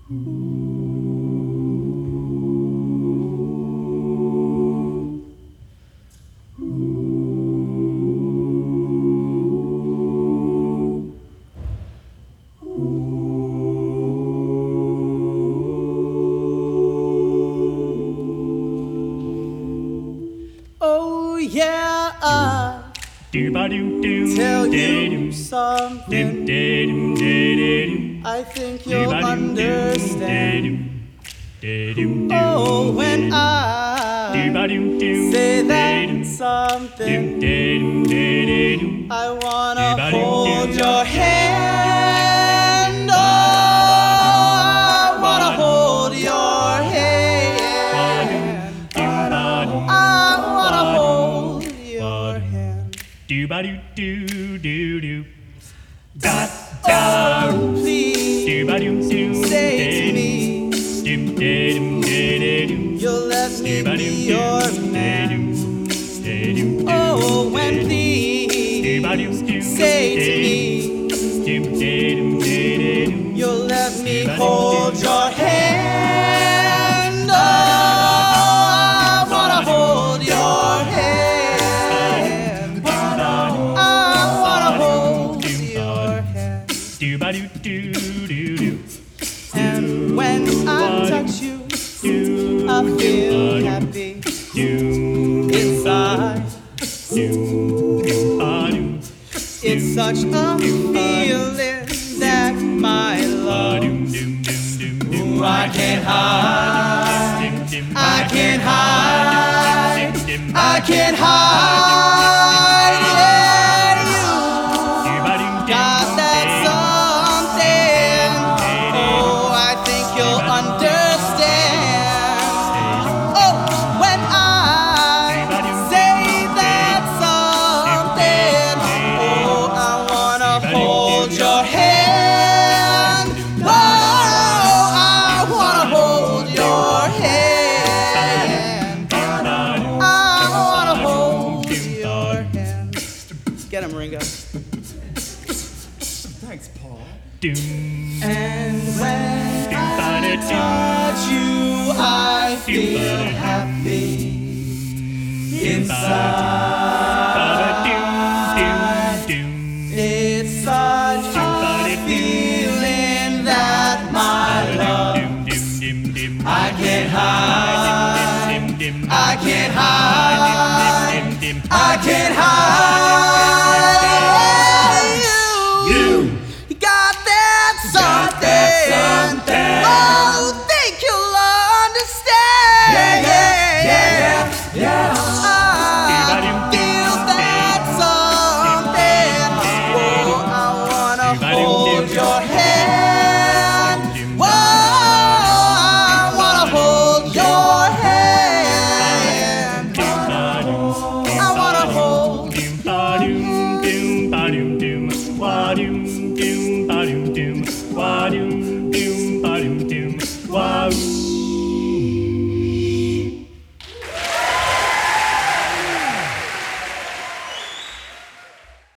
Oh yeah, I tell you something. I think you'll understand. Oh, when I say that something, I wanna hold your hand. Oh, I wanna hold your hand. I wanna hold your hand. Oh, please say to me, you'll let me be your man. Oh, when please say to me, you'll let me hold your hand. Oh, I wanna hold your hand. I wanna hold your hand. And when I touch you, I feel happy inside. It's such a feeling that my love, ooh, I can't hide. I can't hide. I can't hide. Yeah, you got that something. Oh, I think you'll understand. Oh, when I say that something, oh, I wanna hold your hand. Oh, I wanna hold your hand. I wanna hold your hand. Get him, Ringo. Thanks, Paul. And when I touch you, I feel happy inside.